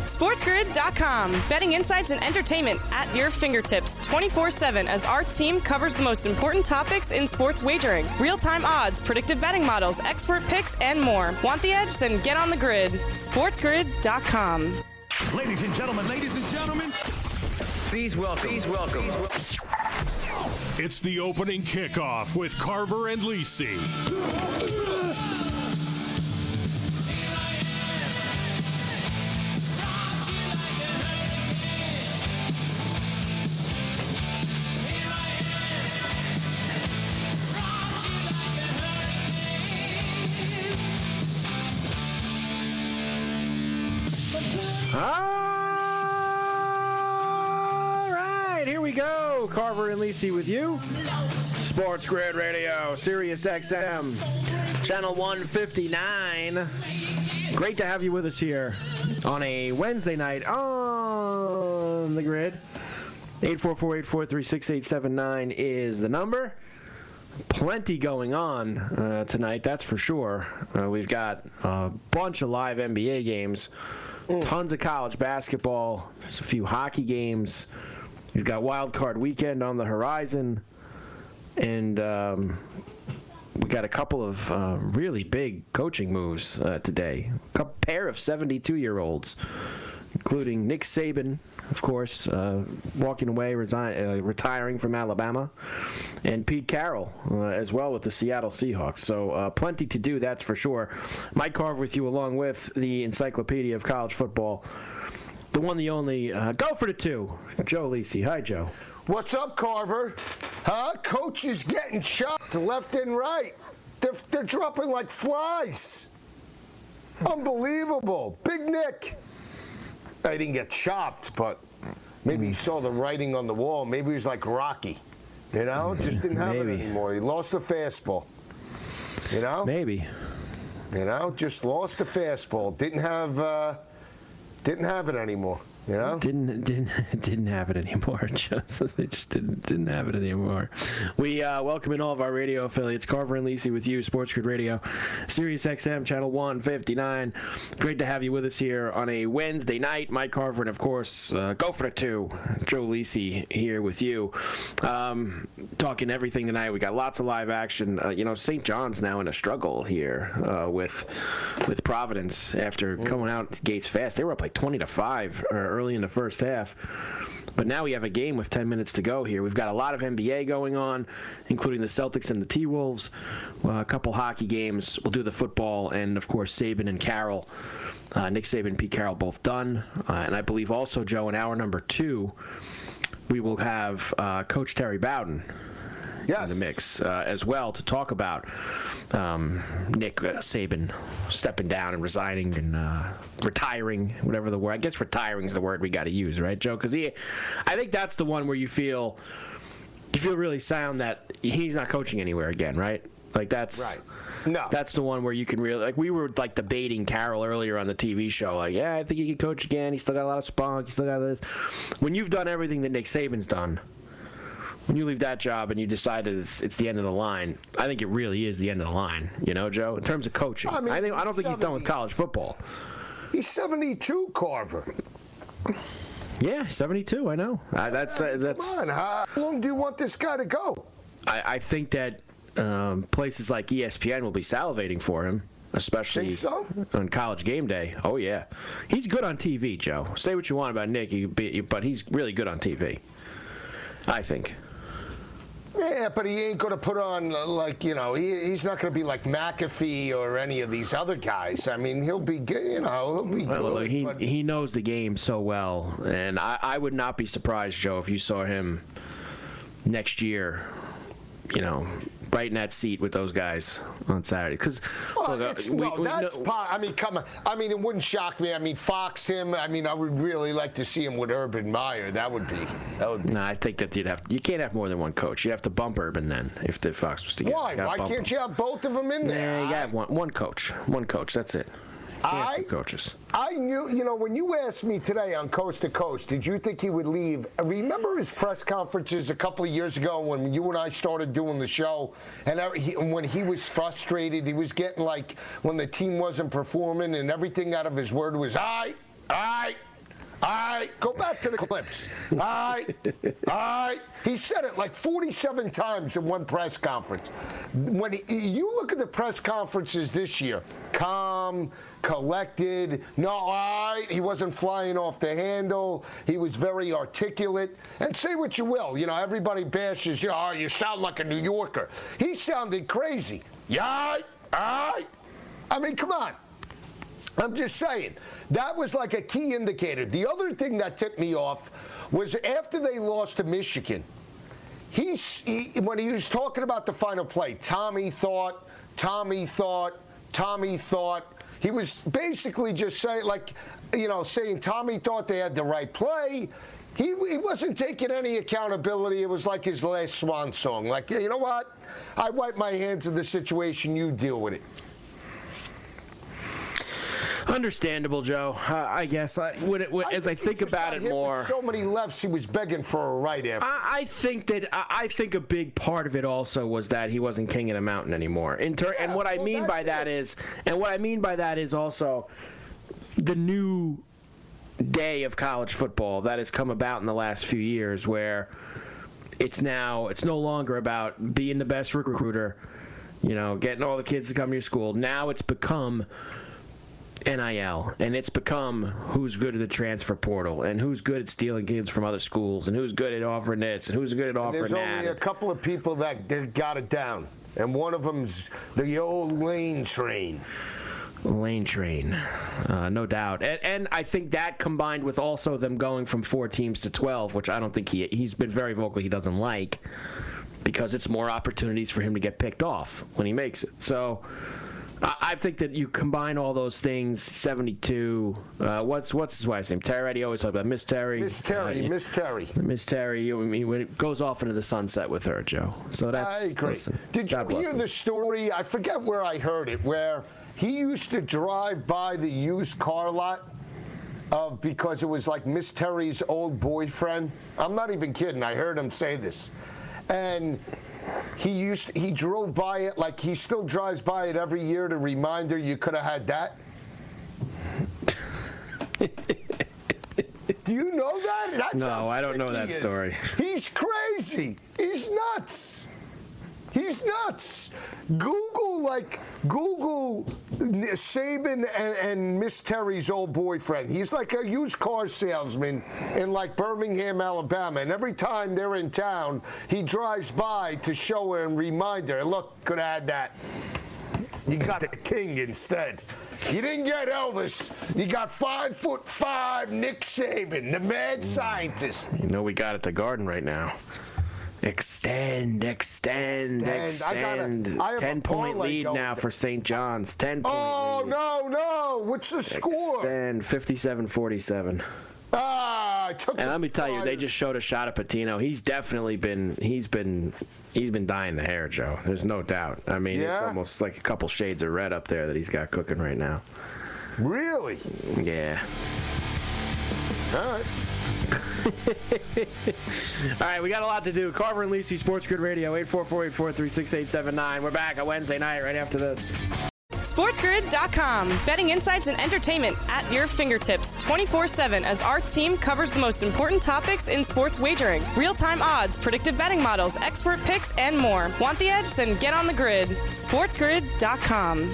SportsGrid.com. Betting insights and entertainment at your fingertips 24/7 as our team covers the most important topics in sports wagering. Real-time odds, predictive betting models, expert picks, and more. Want the edge? Then get on the grid. SportsGrid.com. Ladies and gentlemen, please welcome. It's the opening kickoff with Carver and Lisi. All right, here we go. Carver and Lisi with you. Sports Grid Radio, Sirius XM, Channel 159. Great to have you with us here on a Wednesday night on the grid. 844-843-6879 is the number. Plenty going on tonight, that's for sure. We've got a bunch of live NBA games, tons of college basketball, there's a few hockey games. We've got Wild Card Weekend on the horizon, and we got a couple of really big coaching moves today. A pair of 72-year-olds, including Nick Saban, of course, walking away, retiring from Alabama, and Pete Carroll as well with the Seattle Seahawks. So plenty to do, that's for sure. Mike Carver with you along with the Encyclopedia of College Football, the one, the only, go for the two, Joe Lisi. Hi, Joe. What's up, Carver? Coach is getting chopped left and right. They're dropping like flies. Unbelievable. Big Nick. I didn't get chopped, but maybe he saw the writing on the wall. Maybe he was like Rocky. You know, just didn't have it anymore. He lost the fastball. You know? Maybe. You know, just lost the fastball. Didn't have it anymore. You know? Didn't have it anymore. They just didn't have it anymore. We welcome in all of our radio affiliates. Carver and Lisi with you, Sports Grid Radio, Sirius XM, Channel 159. Great to have you with us here on a Wednesday night. Mike Carver and, of course, go for the two, Joe Lisi here with you. Talking everything tonight. We got lots of live action. St. John's now in a struggle here with Providence after coming out gates fast. They were up like 20-5 early in the first half. But now we have a game with 10 minutes to go here. We've got a lot of NBA going on, including the Celtics and the T-Wolves, a couple hockey games. We'll do the football, and, of course, Saban and Carroll. Nick Saban and Pete Carroll both done. And I believe also, Joe, in hour number 2, we will have Coach Terry Bowden in the mix as well to talk about Nick Saban stepping down and resigning and retiring, whatever the word. I guess retiring is the word we got to use, right, Joe? Because I think that's the one where you feel really sound that he's not coaching anywhere again, right? Like that's right. No, that's the one where you can really, like, we were like debating Carroll earlier on the TV show, like, yeah, I think he can coach again. He's still got a lot of spunk. He's still got this. When you've done everything that Nick Saban's done, when you leave that job and you decide that it's the end of the line, I think it really is the end of the line, you know, Joe, in terms of coaching. I don't think he's done with college football. He's 72, Carver. Yeah, 72, I know. That's come on, how long do you want this guy to go? I think that places like ESPN will be salivating for him, especially on College Game Day. Oh, yeah. He's good on TV, Joe. Say what you want about Nick, but he's really good on TV, I think. Yeah, but he ain't going to put on, he's not going to be like McAfee or any of these other guys. I mean, he'll be good. Look, he knows the game so well, and I would not be surprised, Joe, if you saw him next year, right in that seat with those guys on Saturday. Because come on. I mean, it wouldn't shock me. I mean, Fox him. I mean, I would really like to see him with Urban Meyer. That would be. No, I think that you can't have more than one coach. You have to bump Urban then if the Fox was to get. Why? Why can't you have both of them in there? Yeah, you got one coach. One coach. That's it. Coaches. I knew, when you asked me today on Coast to Coast, did you think he would leave? Remember his press conferences a couple of years ago when you and I started doing the show, and when he was frustrated, he was getting like when the team wasn't performing, and everything out of his word was, all right, All right, go back to the clips. All right. He said it like 47 times in one press conference. When you look at the press conferences this year, calm, collected, no, all right, he wasn't flying off the handle. He was very articulate. And say what you will, everybody bashes, you sound like a New Yorker. He sounded crazy. Yeah, all right. I mean, come on. I'm just saying. That was like a key indicator. The other thing that tipped me off was after they lost to Michigan, when he was talking about the final play, Tommy thought. He was basically just saying, saying Tommy thought they had the right play. He wasn't taking any accountability. It was like his last swan song. Like, you know what? I wipe my hands of the situation. You deal with it. Understandable, Joe. I guess as I think about it more, with so many lefts, he was begging for a right after. I think a big part of it also was that he wasn't king of the mountain anymore. And what I mean by that is also the new day of college football that has come about in the last few years, where it's no longer about being the best recruiter, getting all the kids to come to your school. Now it's become NIL, and it's become who's good at the transfer portal, and who's good at stealing kids from other schools, and who's good at offering this, and who's good at offering that. There's only a couple of people that got it down, and one of them's the old Lane Train. No doubt. And I think that combined with also them going from 4 teams to 12, which I don't think he's been very vocal he doesn't like, because it's more opportunities for him to get picked off when he makes it. So I think that you combine all those things. 72. What's his wife's name? Terry. He always talk about Miss Terry. Miss Terry. It goes off into the sunset with her, Joe. So that's. I agree. Did you hear the story? I forget where I heard it. Where he used to drive by the used car lot because it was like Miss Terry's old boyfriend. I'm not even kidding. I heard him say this, and he drove by it, like he still drives by it every year to remind her you could have had that. Do you know that? That's no, I don't know that story. He's crazy. He's nuts. Google Saban and Miss Terry's old boyfriend. He's like a used car salesman in like Birmingham, Alabama. And every time they're in town, he drives by to show her and remind her, look, could have had that. You got the king instead. You didn't get Elvis. You got 5'5" Nick Saban, the mad scientist. We got at the Garden right now. Extend. I have 10-point lead now for St. John's. 10-point lead. Oh, no. What's the score? Extend 57-47. I took and let me tell you, they just showed a shot of Patino. He's definitely been dyeing the hair, Joe. There's no doubt. I mean, It's almost like a couple shades of red up there that he's got cooking right now. Really? Yeah. All right. All right, we got a lot to do. Carver and Lisi, Sports Grid Radio, 844-843-6879. We're back on Wednesday night right after this. SportsGrid.com. Betting insights and entertainment at your fingertips 24/7 as our team covers the most important topics in sports wagering. Real-time odds, predictive betting models, expert picks, and more. Want the edge? Then get on the grid. SportsGrid.com.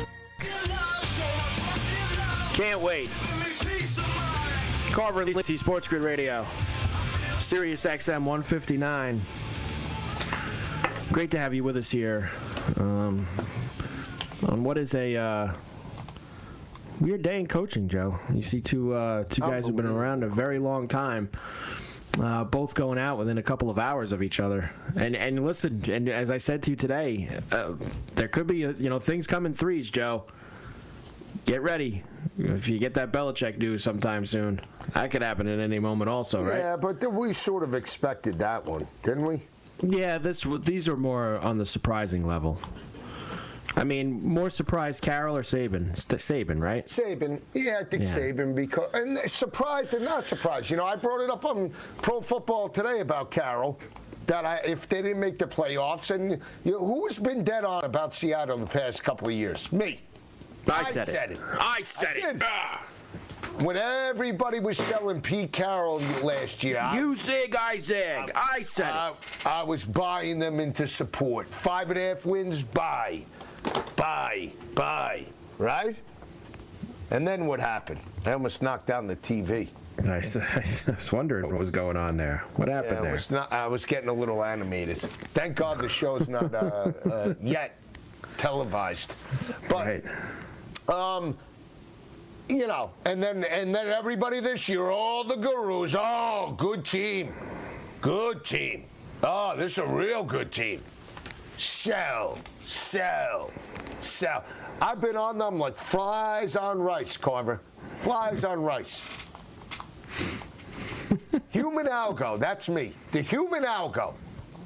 Can't wait. Carver and Lisi, Sports Grid Radio. Sirius XM 159. Great to have you with us here on what is a weird day in coaching, Joe. You see two guys who've been around a very long time, both going out within a couple of hours of each other. And listen, and as I said to you today, there could be things come in threes, Joe. Get ready. If you get that Belichick news sometime soon, that could happen at any moment also, right? Yeah, but we sort of expected that one, didn't we? Yeah, these are more on the surprising level. I mean, more surprised, Carroll or Saban? Saban, right? Saban. Yeah, I think Saban. Because and surprised and not surprised. I brought it up on Pro Football Today about Carroll, that if they didn't make the playoffs, and who's been dead on about Seattle the past couple of years? Me. I said it. I said it. when everybody was selling Pete Carroll last year. You zig, I zig. I said it. I was buying them into support. 5.5 wins, buy. Right? And then what happened? I almost knocked down the TV. I was wondering what was going on there. What happened there? I was getting a little animated. Thank God the show's not yet televised. But, right. you know, and then everybody this year, all the gurus, oh, good team. Good team. Oh, this is a real good team. Sell. I've been on them like flies on rice, Carver. Flies on rice. Human algo, that's me. The human algo.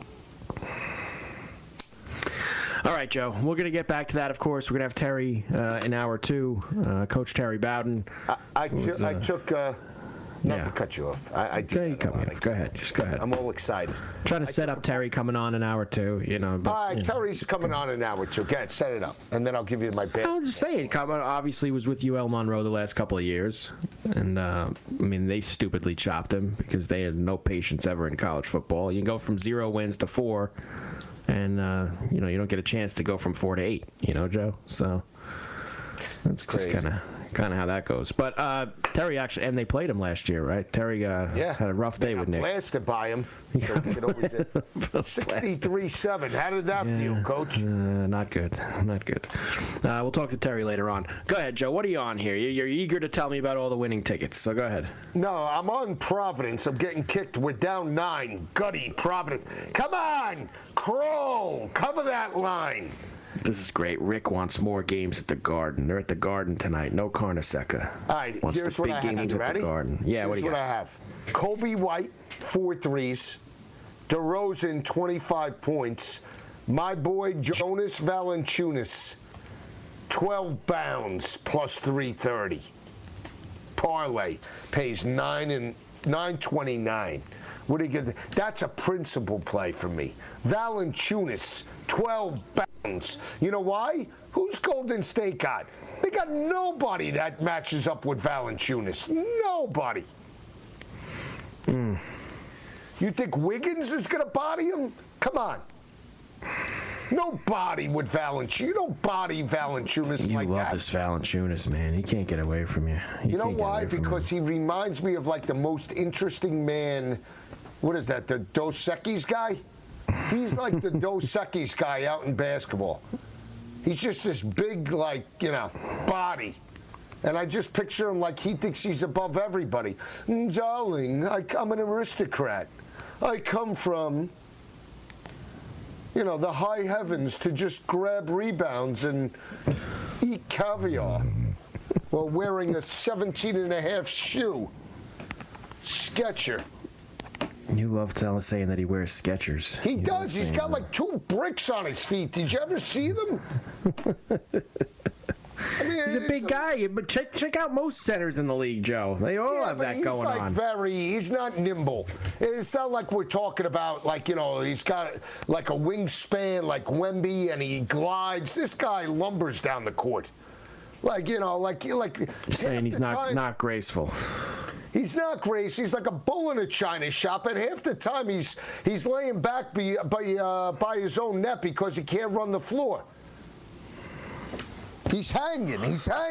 All right, Joe. We're going to get back to that, of course. We're going to have Terry in hour 2, Coach Terry Bowden. I took not to cut you off. I do. Go ahead. Just go ahead. I'm all excited. Trying to set up Terry coming on in hour 2, you know. But, all right, Terry's coming on in hour 2. Go ahead, set it up, and then I'll give you my best. I'm just saying, obviously was with UL Monroe the last couple of years, and I mean they stupidly chopped him because they had no patience ever in college football. You go from 0 wins to 4, and you know you don't get a chance to go from 4 to 8. You know, Joe. So that's just kind of how that goes. But Terry actually, and they played him last year, right? Terry had a rough day with Nick. Blasted by him. So 63-7. How did that feel, Coach? Not good. We'll talk to Terry later on. Go ahead, Joe. What are you on here? You're eager to tell me about all the winning tickets, so go ahead. No, I'm on Providence. I'm getting kicked. We're down 9. Gutty, Providence. Come on, Kroll. Cover that line. This is great. Rick wants more games at the Garden. They're at the Garden tonight. No Carnesecca. All right, here's what I have. You ready? Yeah, what do you got? Here's what I have. Kobe White, 4 threes. DeRozan, 25 points. My boy Jonas Valanciunas, 12 bounds plus 330. Parlay pays $9.29. What do you get? That's a principal play for me. Valanciunas, 12 bounds. You know why? Who's Golden State got? They got nobody that matches up with Valanciunas. Nobody. You think Wiggins is going to body him? Come on. Nobody with Valanciunas. You don't body Valanciunas like that. You love this Valanciunas, man. He can't get away from you. You know why? Because he reminds me of like the most interesting man. What is that? The Dos Equis guy? He's like the Dos Equis guy out in basketball. He's just this big, like, you know, body. And I just picture him like he thinks he's above everybody. Darling, I'm an aristocrat. I come from, you know, the high heavens to just grab rebounds and eat caviar while wearing a 17.5 shoe. Sketcher. You love saying that he wears Skechers. He does. He's got like 2 bricks on his feet. Did you ever see them? I mean, he's a big guy, but check out most centers in the league, Joe. They all have that going on. He's not nimble. It's not like we're talking about, like, you know, he's got like a wingspan like Wemby and he glides. This guy lumbers down the court. Like, you know, like Just saying he's not graceful. He's not graceful. He's like a bull in a china shop, and half the time he's laying back by his own net because he can't run the floor. He's hanging.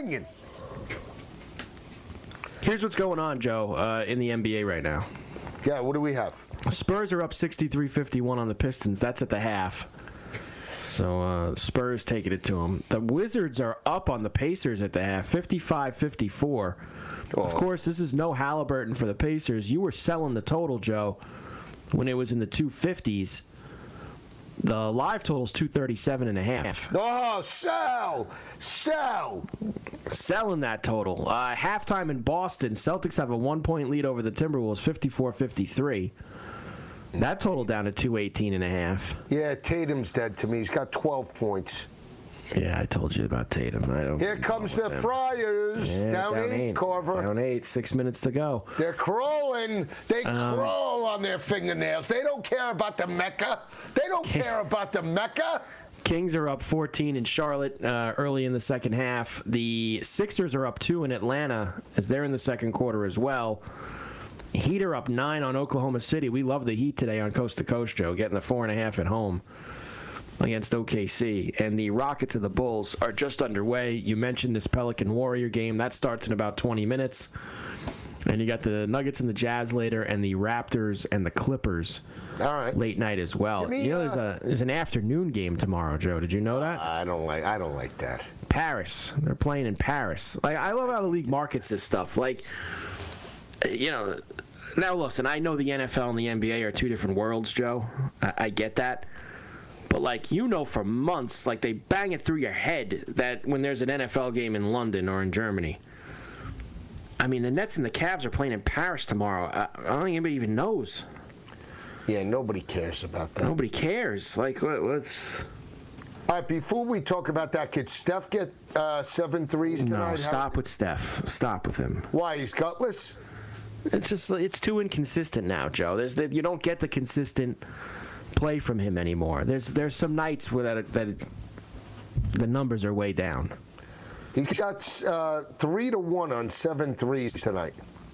Here's what's going on, Joe, in the NBA right now. Yeah, what do we have? Spurs are up 63-51 on the Pistons. That's at the half. So Spurs taking it to them. The Wizards are up on the Pacers at the half, 55-54. Oh. Of course, this is no Halliburton for the Pacers. You were selling the total, Joe, when it was in the 250s. The live total is 237.5. Oh, sell! Selling that total. Halftime in Boston, Celtics have a 1-point lead over the Timberwolves, 54-53. That total down to 218.5. Yeah, Tatum's dead to me. He's got 12 points. Yeah, I told you about Tatum. Here comes the Friars. Yeah, down 8, Carver. Down 8, 6 minutes to go. They're crawling. They crawl on their fingernails. They don't care about the Mecca. Kings are up 14 in Charlotte early in the second half. The Sixers are up 2 in Atlanta as they're in the second quarter as well. Heat are up 9 on Oklahoma City. We love the Heat today on Coast to Coast, Joe, getting the 4.5 at home against OKC. And the Rockets and the Bulls are just underway. You mentioned this Pelican-Warrior game. That starts in about 20 minutes. And you got the Nuggets and the Jazz later, and the Raptors and the Clippers late night as well. There's an afternoon game tomorrow, Joe. Did you know that? I don't like that. Paris. They're playing in Paris. Like, I love how the league markets this stuff. Like, now listen, I know the NFL and the NBA are two different worlds, Joe. I get that. But, for months, they bang it through your head that when there's an NFL game in London or in Germany. I mean, the Nets and the Cavs are playing in Paris tomorrow. I don't think anybody even knows. Yeah, nobody cares about that. Nobody cares. What's... All right, before we talk about that, could Steph get 7 threes tonight? No, stop with Steph. Stop with him. Why? He's gutless? It's too inconsistent now, Joe. You don't get the consistent play from him anymore. There's some nights where that the numbers are way down. He got 3-1 on 7 threes tonight.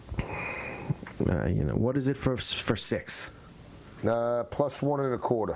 What is it for 6? Plus 1.25.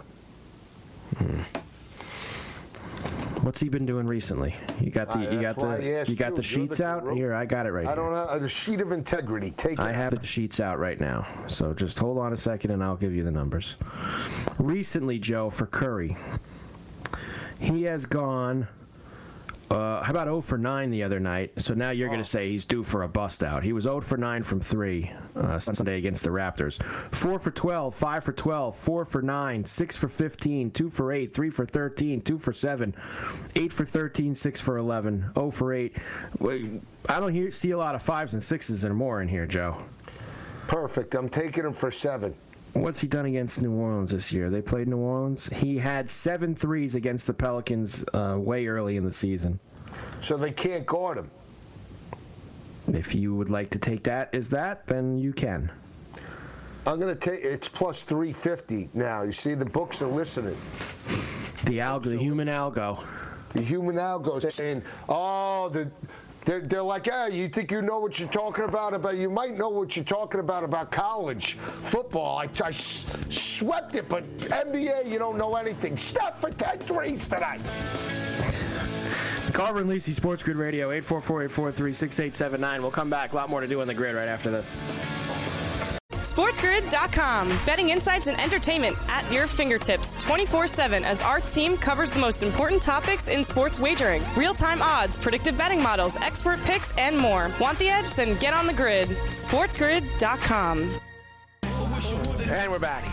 What's he been doing recently? You got the sheets out here. I got it right here. I don't know the sheet of integrity. Take it. I have the sheets out right now. So just hold on a second, and I'll give you the numbers. Recently, Joe, for Curry, he has gone. How about 0 for 9 the other night? So now you're going to say he's due for a bust out. He was 0 for 9 from 3 Sunday against the Raptors. 4 for 12, 5 for 12, 4 for 9, 6 for 15, 2 for 8, 3 for 13, 2 for 7, 8 for 13, 6 for 11, 0 for 8. I don't see a lot of 5s and 6s or more in here, Joe. Perfect. I'm taking him for 7. What's he done against New Orleans this year? They played New Orleans. He had 7 threes against the Pelicans way early in the season. So they can't guard him. If you would like to take that as that, then you can. I'm going to take it's plus 350 now. You see, the books are listening. The human algo. The human algo is saying, They're like, you think you know what you're talking about? You might know what you're talking about college football. I swept it, but NBA, you don't know anything. Steph for 10 threes tonight. Carver and Lisi, Sports Grid Radio, 844-843-6879. We'll come back. A lot more to do on the grid right after this. SportsGrid.com. Betting insights and entertainment at your fingertips 24/7 as our team covers the most important topics in sports wagering. Real-time odds, predictive betting models, expert picks, and more. Want the edge? Then get on the grid. SportsGrid.com. And we're back.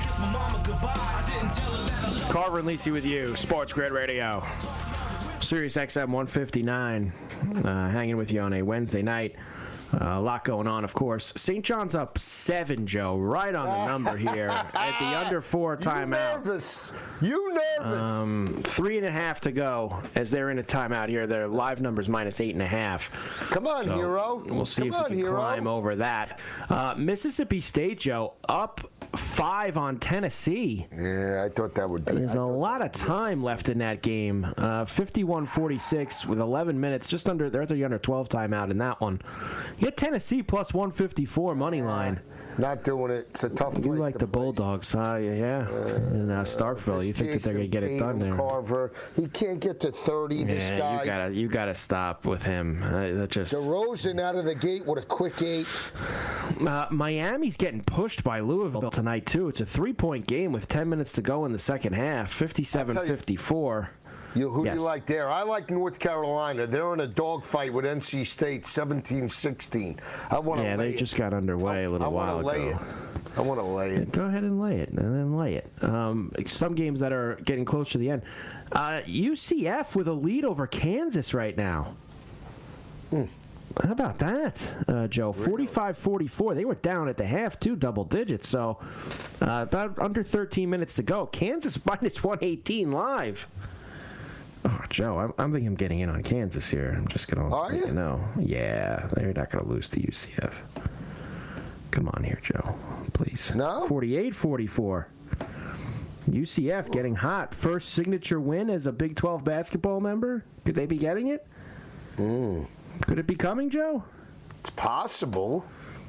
Carver and Lisi with you, Sports Grid Radio. Sirius XM 159, hanging with you on a Wednesday night. A lot going on, of course. St. John's up 7, Joe, right on the number here at the under 4 timeout. You nervous? 3.5 to go as they're in a timeout here. Their live number's minus 8.5. Come on, hero. We'll see if we can climb over that. Mississippi State, Joe, up 5 on Tennessee. Yeah, I thought that would be. There's a lot of time left in that game. 51-46 with 11 minutes. They're at the under 12 timeout in that one. You get Tennessee plus 154 money line. Not doing it. It's a tough place. You like the Bulldogs, huh? Yeah. In Starkville, you think that they're going to get it done there. Carver, he can't get to 30. This guy. You gotta stop with him. DeRozan out of the gate with a quick 8. Miami's getting pushed by Louisville tonight too. It's a 3-point game with 10 minutes to go in the second half. 57-54. Who do you like there? I like North Carolina. They're in a dogfight with NC State, 17-16. I want to. Yeah, they just got underway a little while ago. I want to lay it. Go ahead and lay it, and then lay it. Some games that are getting close to the end. UCF with a lead over Kansas right now. How about that, Joe? 45-44. They were down at the half, too, double digits. So about under 13 minutes to go. Kansas minus 118 live. Oh, Joe, I'm thinking I'm getting in on Kansas here. I'm just going to let you know. Yeah, they're not going to lose to UCF. Come on here, Joe, please. No? 48-44. UCF getting hot. First signature win as a Big 12 basketball member. Could they be getting it? Could it be coming, Joe? It's possible.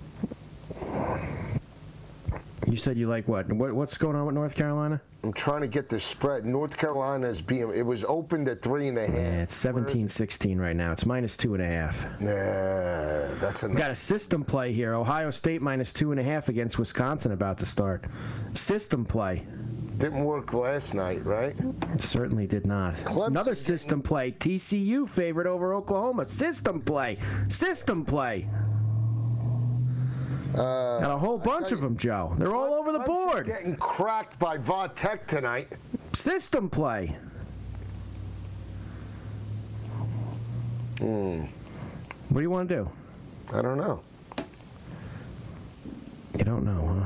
You said you like what? What's going on with North Carolina? I'm trying to get the spread. North Carolina is being. It was opened at 3.5. Yeah, it's 17-16 right now. It's -2.5. Yeah, that's enough. Got a system play here. Ohio State -2.5 against Wisconsin about to start. System play. Didn't work last night, right? It certainly did not. Clemson Another system play. TCU favored over Oklahoma. System play. System play. Got a whole bunch of them, Joe. They're all over the board. Getting cracked by Va-Tech tonight. System play. What do you want to do? I don't know. You don't know,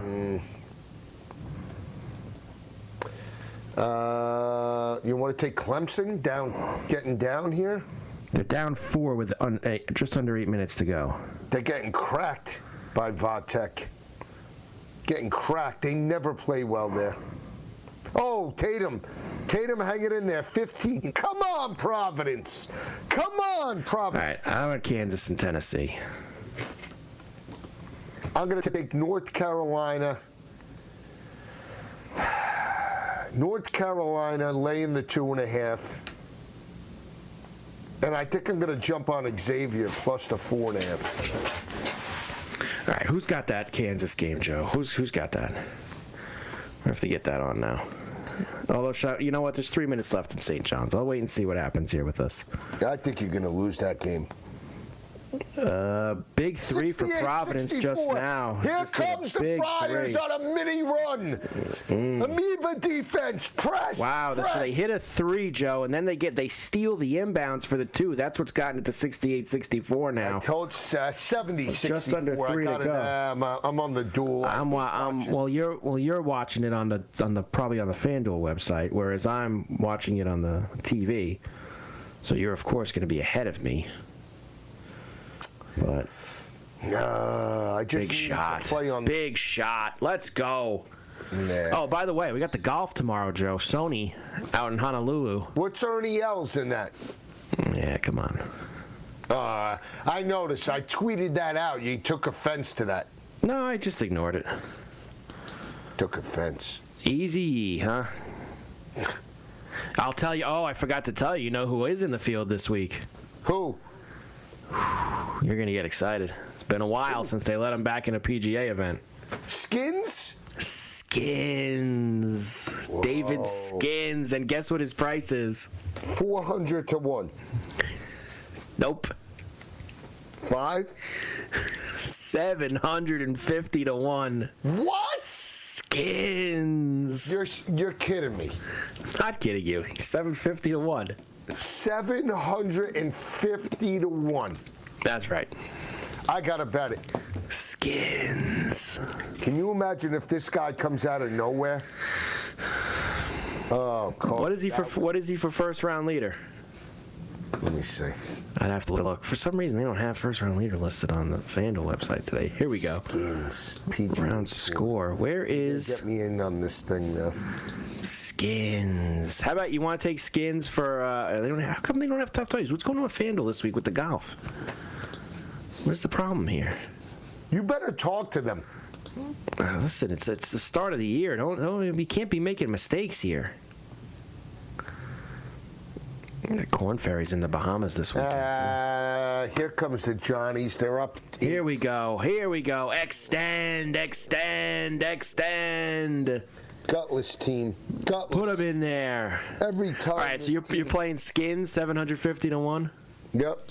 huh? You want to take Clemson down, getting down here? They're down 4 with just under 8 minutes to go. They're getting cracked by Va-Tech. Getting cracked. They never play well there. Oh, Tatum. Tatum hanging in there. 15. Come on, Providence. Come on, Providence. All right, I'm at Kansas and Tennessee. I'm going to take North Carolina. North Carolina laying the 2.5. And I think I'm going to jump on Xavier plus the 4.5. All right, who's got that Kansas game, Joe? Who's got that? I have to get that on now. Although, you know what? There's 3 minutes left in St. John's. I'll wait and see what happens here with us. I think you're going to lose that game. Big 3 for Providence 64. Just now. Here comes the Friars 3. on a mini run. Amoeba defense, press. Wow, press. so they hit a 3, Joe, and then they steal the inbounds for the 2. That's what's gotten it to 68-64 now. I told 70-64. Just under 3 to go. I'm on the duel. Well, you're watching it on the probably on the FanDuel website, whereas I'm watching it on the TV. So you're of course going to be ahead of me. But I just big shot. Play on big shot. Let's go. Nah. Oh, by the way, we got the golf tomorrow, Joe. Sony out in Honolulu. What's Ernie Els in that? Yeah, come on. I noticed. I tweeted that out. You took offense to that. No, I just ignored it. Took offense. Easy, huh? I'll tell you. Oh, I forgot to tell you. You know who is in the field this week? Who? You're going to get excited. It's been a while since they let him back in a PGA event. Skins? Skins. Whoa. David Skins. And guess what his price is? 400 to 1. Nope. 5? 750 to 1. What? Skins. You're kidding me. Not kidding you. 750 to 1. 750 to 1. That's right. I gotta bet it. Skins. Can you imagine if this guy comes out of nowhere? Oh, Cole. What is he for first round leader? Let me see. I'd have to look. For some reason, they don't have first round leader listed on the FanDuel website today. Here we go. Skins. PG round score. Where is? Get me in on this thing now. Skins. How about you want to take Skins for? How come they don't have top titles? What's going on with FanDuel this week with the golf? What's the problem here? You better talk to them. Listen, it's the start of the year. You can't be making mistakes here. The Corn Ferry's in the Bahamas this weekend. Here comes the Johnnies. They're up. Here we go. Extend. Gutless team. Gutless. Put them in there. Every time. All right, so you're playing Skins 750 to 1. Yep.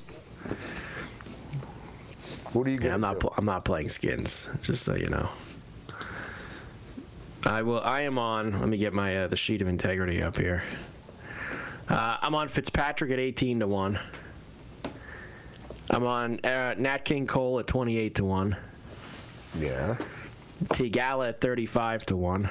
What are you going to do? I'm not playing Skins, just so you know. I am on. Let me get my the sheet of integrity up here. I'm on Fitzpatrick at 18 to 1. I'm on Nat King Cole at 28 to 1. Yeah. Tigala at 35 to 1.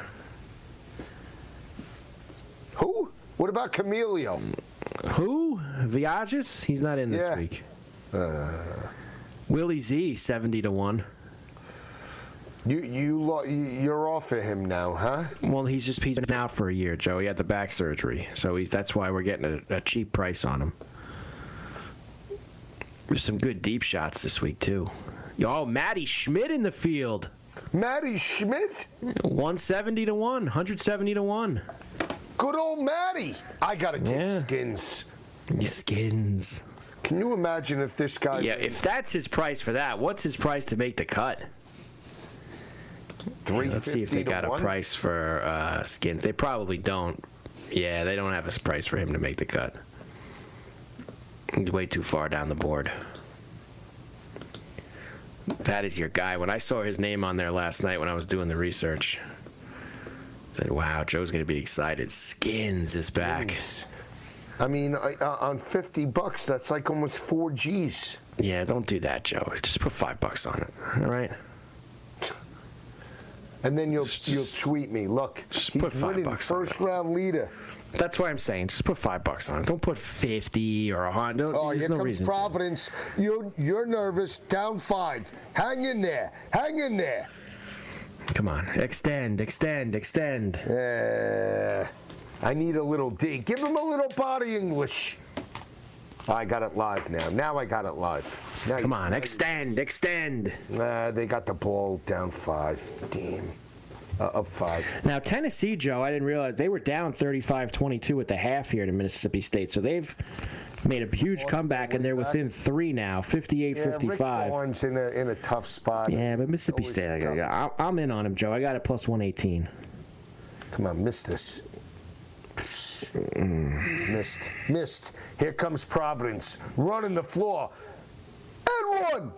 Who? What about Camilio? Who? Viajes? He's not in this week. Willie Z 70 to 1. You're off of him now, huh? Well, he's been out for a year, Joe. He had the back surgery, so that's why we're getting a cheap price on him. There's some good deep shots this week too. Oh, Matty Schmidt in the field. Matty Schmidt? 170 to 1, 170 to 1. Good old Matty. I gotta get Skins. Skins. Can you imagine if this guy? Yeah, if that's his price for that, what's his price to make the cut? Let's see if they got a price for Skins. They probably don't. Yeah, they don't have a price for him to make the cut. He's way too far down the board. That is your guy. When I saw his name on there last night when I was doing the research, I said, wow, Joe's going to be excited. Skins is back. I mean, on $50, that's like almost 4 G's. Yeah, don't do that, Joe. Just put $5 on it. All right? And then you'll tweet me. Look, just he's put $5 winning first-round leader. That's why I'm saying just put $5 on it. Don't put 50 or 100. Oh, here no comes reason Providence. You're nervous. Down 5. Hang in there. Hang in there. Come on. Extend. I need a little D. Give him a little body English. I got it live now. Now I got it live. Now Come on. Extend. They got the ball down 5. Damn. Up 5. Now, Tennessee, Joe, I didn't realize they were down 35-22 at the half here to Mississippi State. So they've made a huge comeback, and they're within 3 now, 58-55. Rick Barnes in a tough spot. Yeah, but Mississippi State, I'm in on him, Joe. I got it plus 118. Come on, miss this. Missed. Here comes Providence. Running the floor. And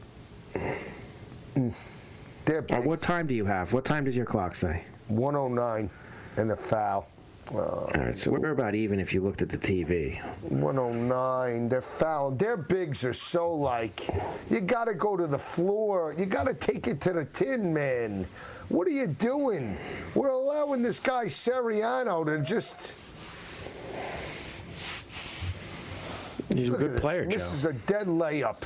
1. What time do you have? What time does your clock say? 109 and the foul. All right, so we're about even if you looked at the TV. 109, they're foul. Their bigs are so you got to go to the floor. You got to take it to the tin, man. What are you doing? We're allowing this guy Sirianni to just... He's a good player, Joe. This is a dead layup.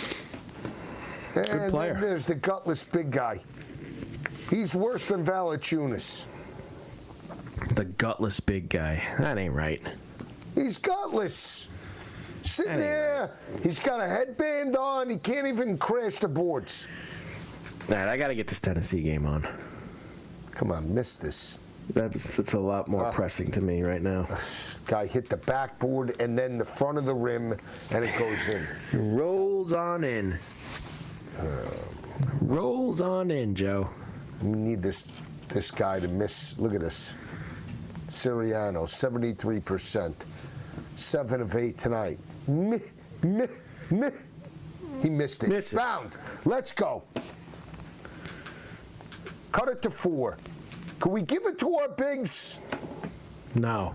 Good player. Then there's the gutless big guy. He's worse than Valanciunas. The gutless big guy. That ain't right. He's gutless. Sitting there. Right. He's got a headband on. He can't even crash the boards. All right, I got to get this Tennessee game on. Come on, miss this. That's a lot more pressing to me right now. Guy hit the backboard and then the front of the rim, and it goes in. Rolls on in. Rolls on in, Joe. We need this guy to miss. Look at this. Sirianni, 73%. 7 of 8 tonight. He missed it. Bound. Let's go. Cut it to 4. Can we give it to our bigs? No.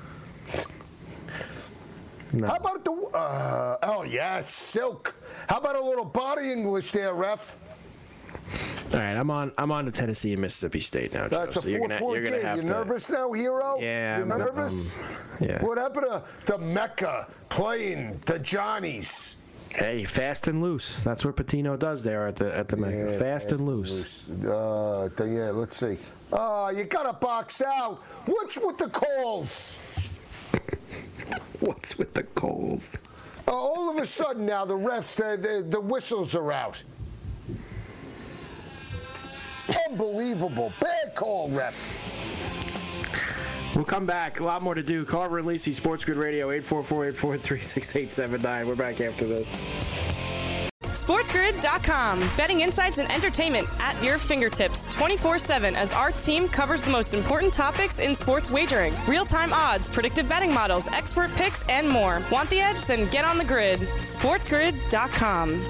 How about oh, yes, Silk. How about a little body English there, ref? All right, I'm on to Tennessee and Mississippi State now, Joe. That's a 4-point game. You're nervous now, hero? Yeah. You're nervous? Yeah. What happened to Mecca playing the Johnnies? Hey, fast and loose. That's what Patino does there at the Mecca. Yeah, fast and loose. Yeah, let's see. You got to box out. What's with the calls? What's with the calls? All of a sudden now, the refs, the whistles are out. Unbelievable. Bad call, ref. We'll come back. A lot more to do. Carver and Lisi, Sports Grid Radio, 844-843-6879. We're back after this. SportsGrid.com. Betting insights and entertainment at your fingertips 24/7 as our team covers the most important topics in sports wagering. Real-time odds, predictive betting models, expert picks, and more. Want the edge? Then get on the grid. SportsGrid.com.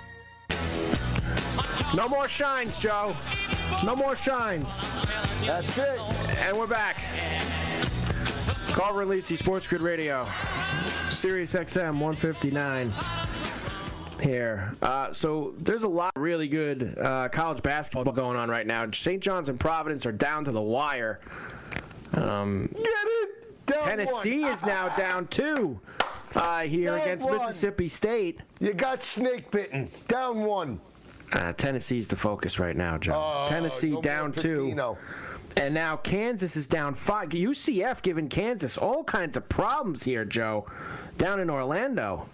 No more shines, Joe. No more shines. That's it. And we're back. Carver and Lisi, Sports Grid Radio. Sirius XM 159 here. So there's a lot of really good college basketball going on right now. St. John's and Providence are down to the wire. Get it? Down Tennessee 1. is now down 2 here down against 1. Mississippi State. You got snake bitten. Down 1. Tennessee's the focus right now, Joe. Tennessee down 2. And now Kansas is down 5. UCF giving Kansas all kinds of problems here, Joe. Down in Orlando.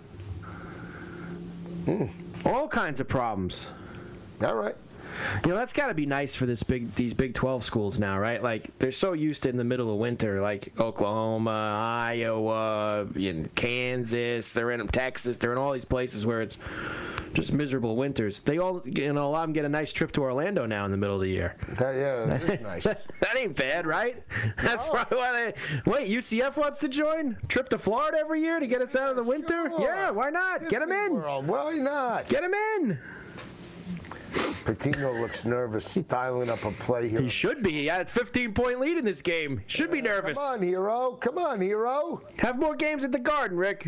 All kinds of problems. All right. That's got to be nice for these Big 12 schools now, right? Like, they're so used to in the middle of winter, like Oklahoma, Iowa, Kansas, they're in Texas, they're in all these places where it's just miserable winters. They all, a lot of them get a nice trip to Orlando now in the middle of the year. That is nice. That ain't bad, right? That's probably why UCF wants to join? Trip to Florida every year to get us out of the winter? Sure. Yeah, why not? Get them in. Why not? Get them in. Patino looks nervous, styling up a play here. He should be. He had a 15-point lead in this game. Should be nervous. Come on, hero. Come on, hero. Have more games at the Garden, Rick.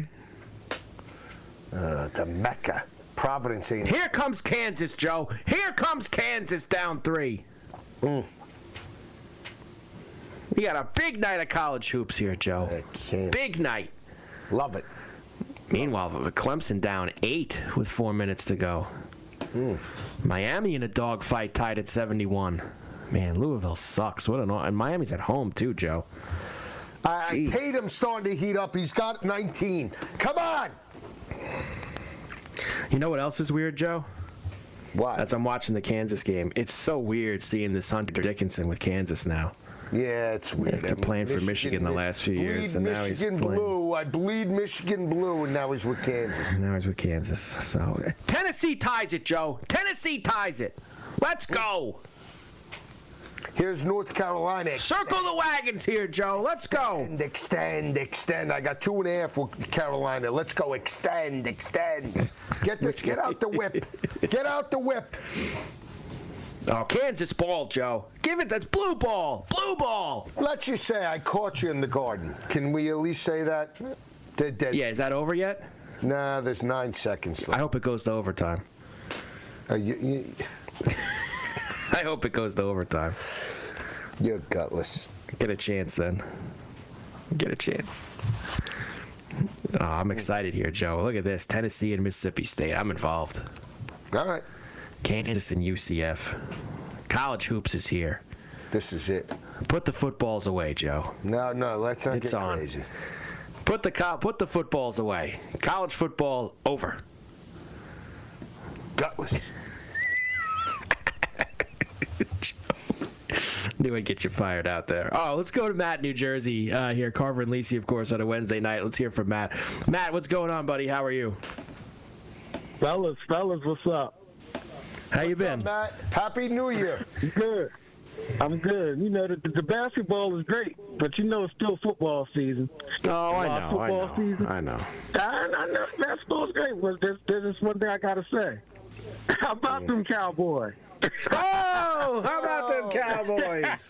The Mecca. Providence ain't. Here comes Kansas, Joe. Here comes Kansas down 3. We got a big night of college hoops here, Joe. Big night. Love it. Meanwhile, Clemson down 8 with 4 minutes to go. Miami in a dogfight tied at 71. Man, Louisville sucks. And Miami's at home too, Joe. Tatum's starting to heat up. He's got 19. Come on. You know what else is weird, Joe? What? As I'm watching the Kansas game, it's so weird seeing this Hunter Dickinson with Kansas now. Yeah, it's weird. After playing for Michigan the last few years, and now he's playing. Blue. I bleed Michigan blue, and now he's with Kansas. So Tennessee ties it, Joe. Tennessee ties it. Let's go. Here's North Carolina. Circle the wagons here, Joe. Let's go. Extend. I got 2.5 with Carolina. Let's go. Extend. Get out the whip. Get out the whip. Oh, Kansas ball, Joe. Give it. That's blue ball. Blue ball. Let's just say I caught you in the Garden. Can we at least say that? Yeah, is that over yet? Nah, there's 9 seconds left. I hope it goes to overtime. I hope it goes to overtime. You're gutless. Get a chance then. Get a chance. Oh, I'm excited here, Joe. Look at this. Tennessee and Mississippi State. I'm involved. All right. Kansas and UCF. College hoops is here. This is it. Put the footballs away, Joe. No, let's not get crazy. Put the footballs away. College football over. Gutless. Knew I'd get you fired out there. Oh, let's go to Matt, New Jersey. Here, Carver and Lisi, of course, on a Wednesday night. Let's hear from Matt. Matt, what's going on, buddy? How are you? Fellas, what's up? How you been? What's up, Matt? Happy New Year. Good. I'm good. The basketball is great, but it's still football season. Oh, I know. Season. I know. I know basketball is great, but there's this one thing I gotta say. How about them Cowboys? Oh, how about them Cowboys?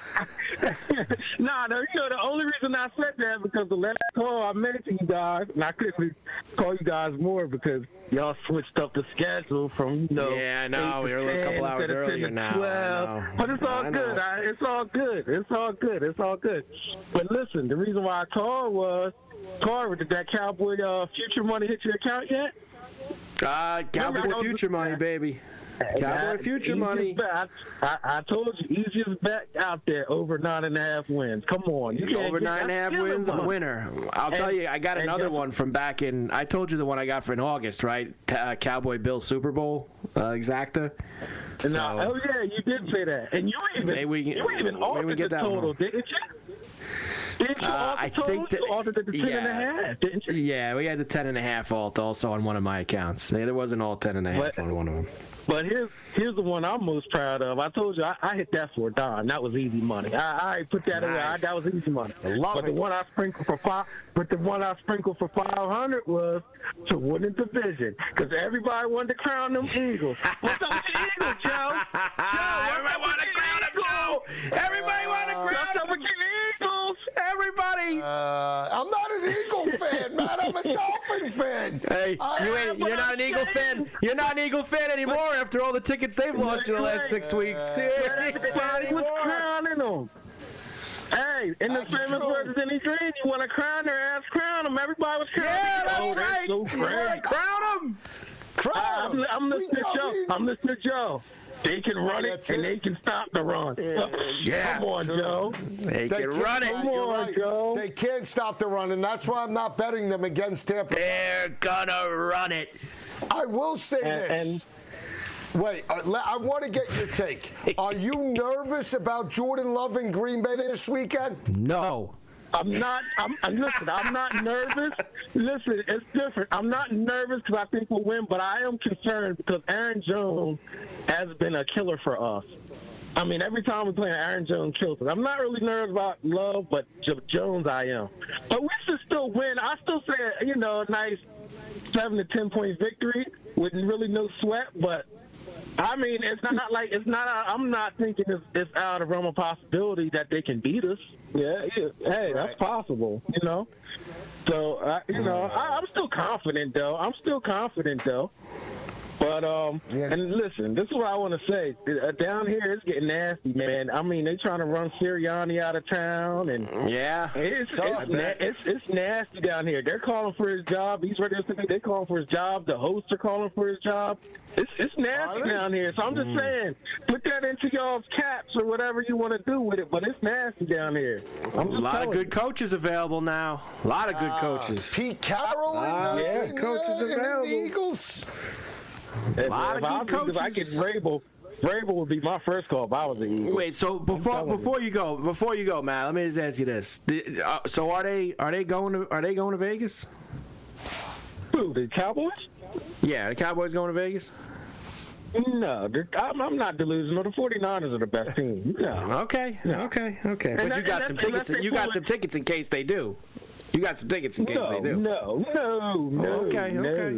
The only reason I said that is because the last call I made to you guys, and I couldn't call you guys more because y'all switched up the schedule from, Yeah, I know. We were a couple hours earlier now. But it's all good. It's all good. But listen, the reason why I called was, Carver, did that Cowboy future money hit your account yet? Cowboy future money, baby. Cowboy future money. I told you, easiest bet out there, over 9.5 wins. Come on. You over 9.5 wins, I'm a winner. I'll tell you, I got another one from back in, I told you the one I got for in August, right? Cowboy Bill Super Bowl, exacta. Oh, yeah, you did say that. And you even altered the total, didn't you? I think that you altered it to 10.5, didn't you? Yeah, we had the 10.5 alt also on one of my accounts. There wasn't all 10.5 on one of them. But here's the one I'm most proud of. I told you I hit that for a dime. That was easy money. I put that away. That was easy money. I love it. The one I sprinkled for 500 was to win the division because everybody wanted to crown them Eagles. What's up with the Eagles, Joe? Everybody wanted to crown them, Joe. Everybody wanted to crown them. What's up with the Eagles? Everybody. I'm not an Eagle fan, man. I'm a Dolphin fan. Hey, you're not an Eagle fan. You're not an Eagle fan anymore after all the tickets they've lost in the last 6 weeks. Everybody was crowning them. Hey, in the famous words of Denny Green, you want to crown their ass, crown them. Everybody was crowning them. Yeah, that's right. So you want to crown them. I'm listening to Joe. I'm listening to Joe. They can run it, and they can stop the run. Yeah. Come on, Joe. They can run it. Come on, Joe. They can't stop the run, and that's why I'm not betting them against Tampa. They're gonna run it. I will say this. Wait, I want to get your take. Are you nervous about Jordan Love in Green Bay this weekend? No. I'm not. Listen, I'm not nervous. Listen, it's different. I'm not nervous because I think we'll win, but I am concerned because Aaron Jones has been a killer for us. I mean, every time we play, Aaron Jones kills us. I'm not really nervous about Love, but Jones I am. But we should still win. I still say, a nice 7 to 10 point victory with really no sweat, but. I mean, I'm not thinking it's out of realm of possibility that they can beat us. Yeah. Hey, that's possible, So, I'm still confident, though. But, and listen, this is what I want to say. Down here, it's getting nasty, man. I mean, they trying to run Sirianni out of town. And it's nasty down here. They're calling for his job. These radio stations, they're calling for his job. The hosts are calling for his job. It's nasty down here. So I'm just saying, put that into y'all's caps or whatever you want to do with it. But it's nasty down here. A lot of good coaches available now. A lot of good coaches. Pete Carroll and coaches available. The Eagles. A lot of good coaches. If I get Vrabel would be my first call if I was the Eagles. Wait, so before you go, Matt, let me just ask you this. So are they going to Vegas? Who, the Cowboys? Yeah, the Cowboys going to Vegas? No, I'm not delusional. The 49ers are the best team. No. Okay. But you got some tickets. You got some tickets in case they do. You got some tickets in case they do. No. Okay.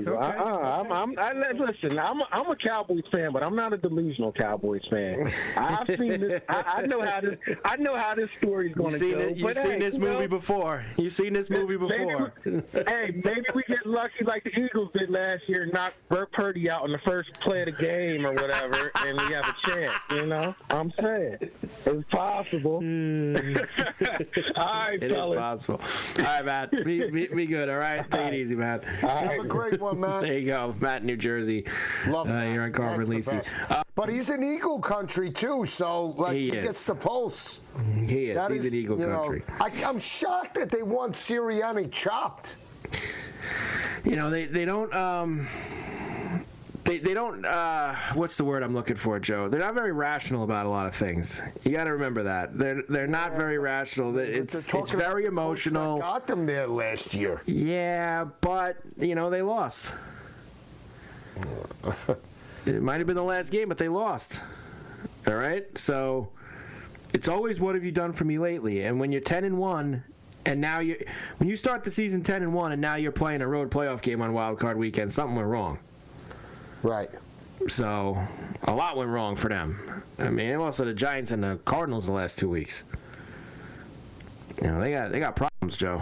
Listen, I'm a Cowboys fan, but I'm not a delusional Cowboys fan. I've seen this. I know how this story's going to go. You've seen this movie before. You've seen this movie before. Maybe we get lucky like the Eagles did last year, knock Burt Purdy out in the first play of the game or whatever, and we have a chance. I'm saying it's possible. All right, it is possible. All right, Matt. Be good, all right? Take it easy, Matt. Have a great one, Matt. There you go. Matt, New Jersey. Love Matt. You're on Carver and Lisi. But he's in Eagle country, too, so he gets the pulse. He is. He's in Eagle country. I'm shocked that they want Sirianni chopped. They don't... They don't, what's the word I'm looking for, Joe? They're not very rational about a lot of things. You got to remember that. They're not very rational. It's very emotional. Got them there last year. Yeah, but, they lost. It might have been the last game, but they lost. All right? So, it's always what have you done for me lately? And when you're 10-1, and now when you start the season 10-1, and now you're playing a road playoff game on Wild Card Weekend, something went wrong. Right. So, a lot went wrong for them. I mean, also the Giants and the Cardinals the last 2 weeks. They got problems, Joe.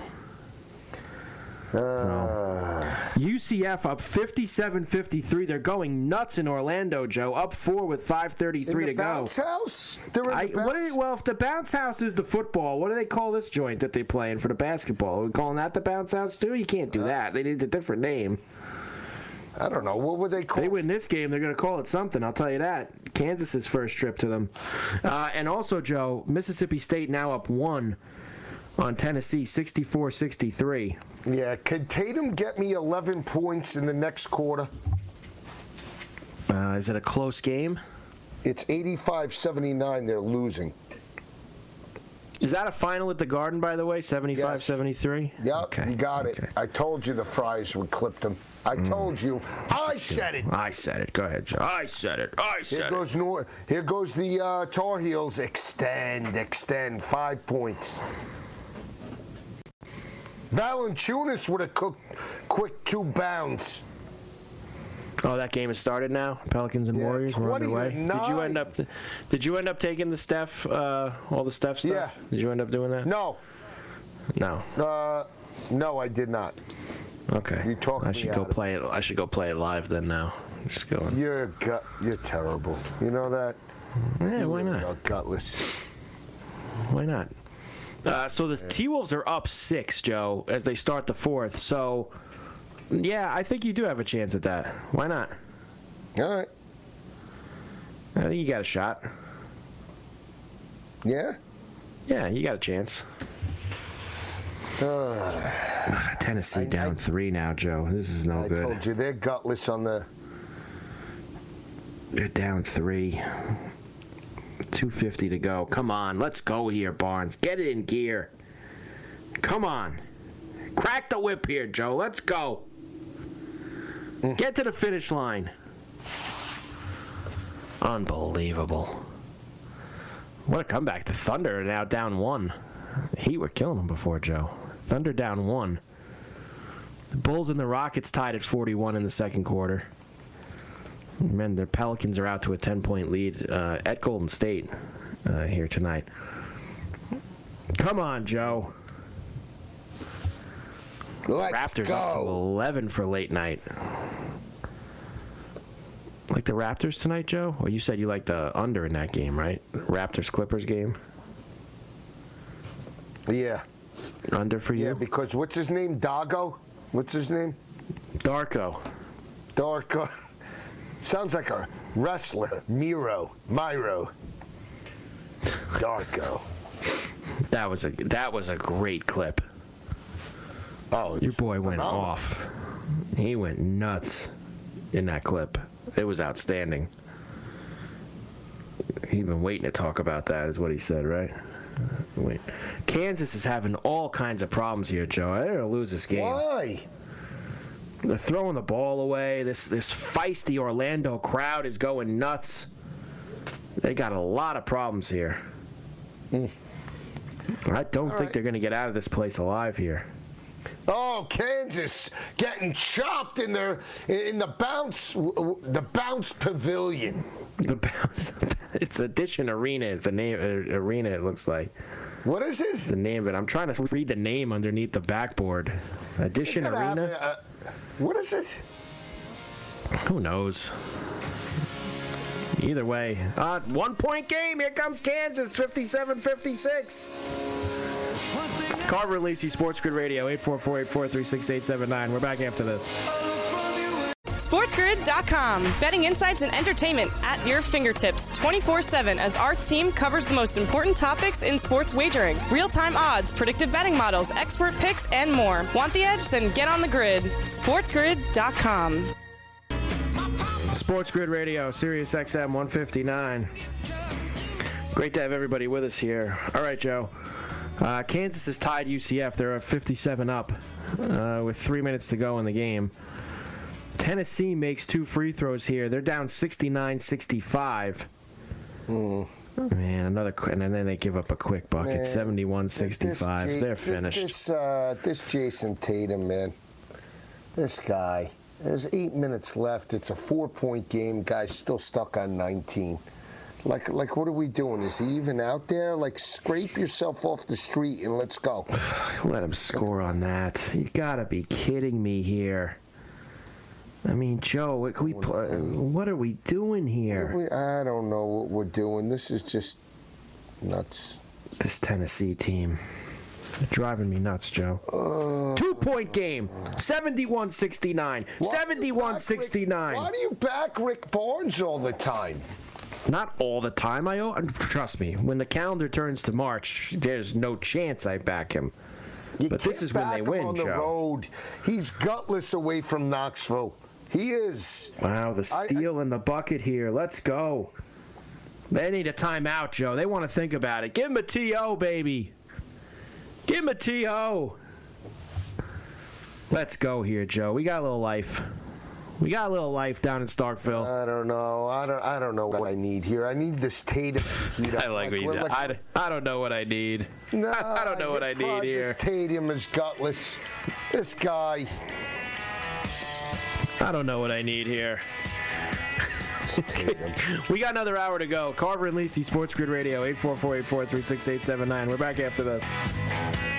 UCF up 57-53. They're going nuts in Orlando, Joe. Up 4 with 5:33 to go. Bounce house? They're in the bounce? Well, if the bounce house is the football, what do they call this joint that they play in for the basketball? Are we calling that the bounce house too? You can't do that. They need a different name. I don't know. What would they call it? They win this game, they're going to call it something. I'll tell you that. Kansas's first trip to them. And also, Joe, Mississippi State now up 1 on Tennessee, 64-63. Yeah. Could Tatum get me 11 points in the next quarter? Is it a close game? It's 85-79. They're losing. Is that a final at the Garden, by the way? 75-73? Yep, okay. You got it. I told you the Friars would clip them. I told you. I said it. I said it. Go ahead, Joe. I said it. Here goes the Tar Heels. Extend. 5 points. Valanciunas with a quick 2 bounds. Oh, that game has started now. Pelicans and Warriors were underway. Did you end up taking the Steph, all the Steph stuff? Yeah. Did you end up doing that? No. No, I did not. Okay. You talked I should go play it. I should go play it live then. Now, just going. You're terrible. You know that? Yeah. Why not? You're gutless. Why not? So the T-Wolves are up 6, Joe, as they start the 4th. So Yeah, I think you do have a chance at that. Why not? All right. I think you got a shot. Yeah? Yeah, you got a chance. Tennessee down 3 now, Joe. This is no good. I told you, they're gutless on the... They're down 3. 2:50 to go. Come on, let's go here, Barnes. Get it in gear. Come on. Crack the whip here, Joe. Let's go. Get to the finish line. Unbelievable. What a comeback. The Thunder are now down 1. The Heat were killing them before, Joe. Thunder down 1. The Bulls and the Rockets tied at 41 in the second quarter. Man, the Pelicans are out to a 10-point lead at Golden State here tonight. Come on, Joe. Let's Raptors go. up to 11 for late night. Like the Raptors tonight, Joe? Or you said you like the under in that game, right? Raptors-Clippers game? Yeah. Under for you? Yeah, because what's his name? Dago? What's his name? Darko. Darko. Sounds like a wrestler. Myro. Darko. That was a great clip. Oh, Your boy went off. He went nuts in that clip. It was outstanding. He's been waiting to talk about that, is what he said, right? Wait. Kansas is having all kinds of problems here, Joe. They're going to lose this game. Why? They're throwing the ball away. This feisty Orlando crowd is going nuts. They got a lot of problems here. I don't think they're going to get out of this place alive here. Oh, Kansas getting chopped in the bounce pavilion. The bounce. It's Addition Arena is the name. Arena, it looks like. What is it? The name of it. I'm trying to read the name underneath the backboard. Addition Arena. What is it? Who knows? Either way, 1-point game. Here comes Kansas, 57-56. Carver and Lisi, Sports Grid Radio, 844-843-6879. We're back after this. SportsGrid.com. Betting insights and entertainment at your fingertips 24/7 as our team covers the most important topics in sports wagering. Real-time odds, predictive betting models, expert picks, and more. Want the edge? Then get on the grid. SportsGrid.com. Sports Grid Radio, Sirius XM 159. Great to have everybody with us here. All right, Joe. Kansas has tied UCF. They're at 57 up with 3 minutes to go in the game. Tennessee makes 2 free throws here. They're down 69-65. Man, and then they give up a quick bucket, 71-65. They're finished. This Jason Tatum, man. This guy. There's 8 minutes left. It's a 4-point game. Guy's still stuck on 19. Like, what are we doing? Is he even out there? Like, scrape yourself off the street and let's go. Let him score on that. You gotta be kidding me here. I mean, Joe, what are we doing here? I don't know what we're doing. This is just nuts. This Tennessee team. They're driving me nuts, Joe. 2-point game. 71-69. 71-69. Why do you back Rick Barnes all the time? Not all the time. Trust me. When the calendar turns to March, there's no chance I back him. But this is when they win, on Joe. The road. He's gutless away from Knoxville. He is. Wow, the steal in the bucket here. Let's go. They need a timeout, Joe. They want to think about it. Give him a TO, baby. Give him a TO. Let's go here, Joe. We got a little life. We got a little life down in Starkville. I don't know. I don't know what I need here. I need this Tatum. I like what you do. I don't know what I need. No, I don't know what I need here. This Tatum is gutless. This guy. I don't know what I need here. We got another hour to go. Carver and Lisi, Sports Grid Radio, 844-843-6879. We're back after this.